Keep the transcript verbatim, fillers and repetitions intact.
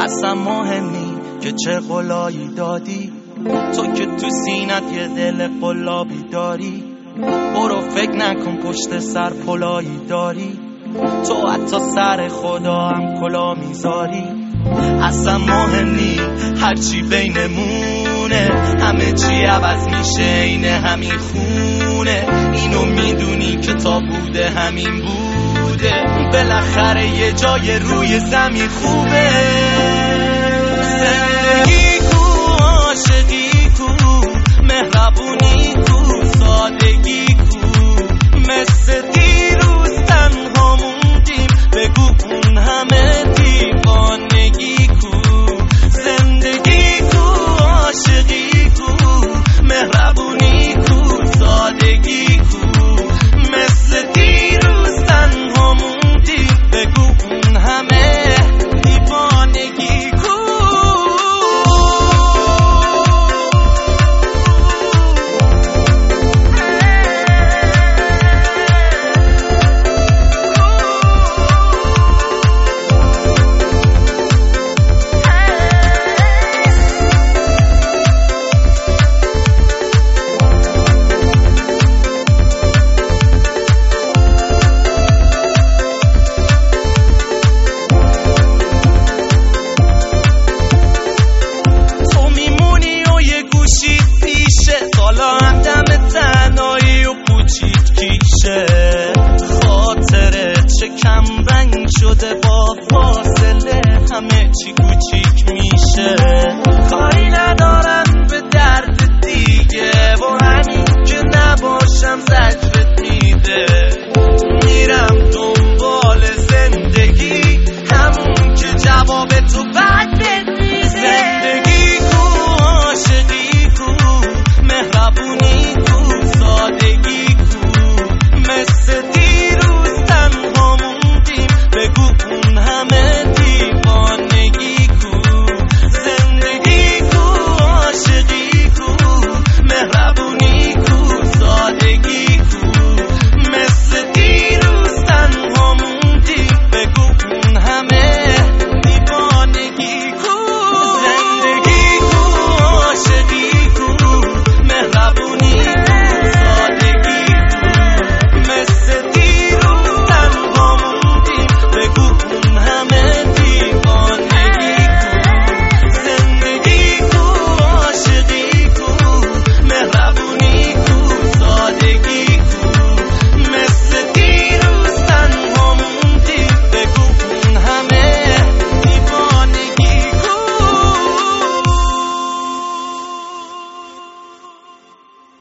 اصلا مهمی که چه قلایی دادی، تو که تو سینت یه دل قلابی داری. برو فکر نکن پشت سر پلایی داری، تو حتی سر خدا هم کلا میذاری. اصلا مهم نی هرچی بینمونه، همه چی عوض میشه اینه همین خونه. اینو میدونی که تا بوده همین بوده، بالاخره یه جای روی زمین خوبه. زندگی کو، عاشقی کو، مهربونی کو، سادگی کو، مثل دیروز تنها موندیم، بگو اون همه دیوانگی کو. زندگی کو، عاشقی کو، مهربونی کو، سادگی کو، مثل دیروز تنها موندیم، بگو اون همه دیوانگی کو. خاطره چه کم رنگ شده با فاصله، همه چی کوچیک میشه. کاری ندارم به درد دیگه، با همین که نباشم زد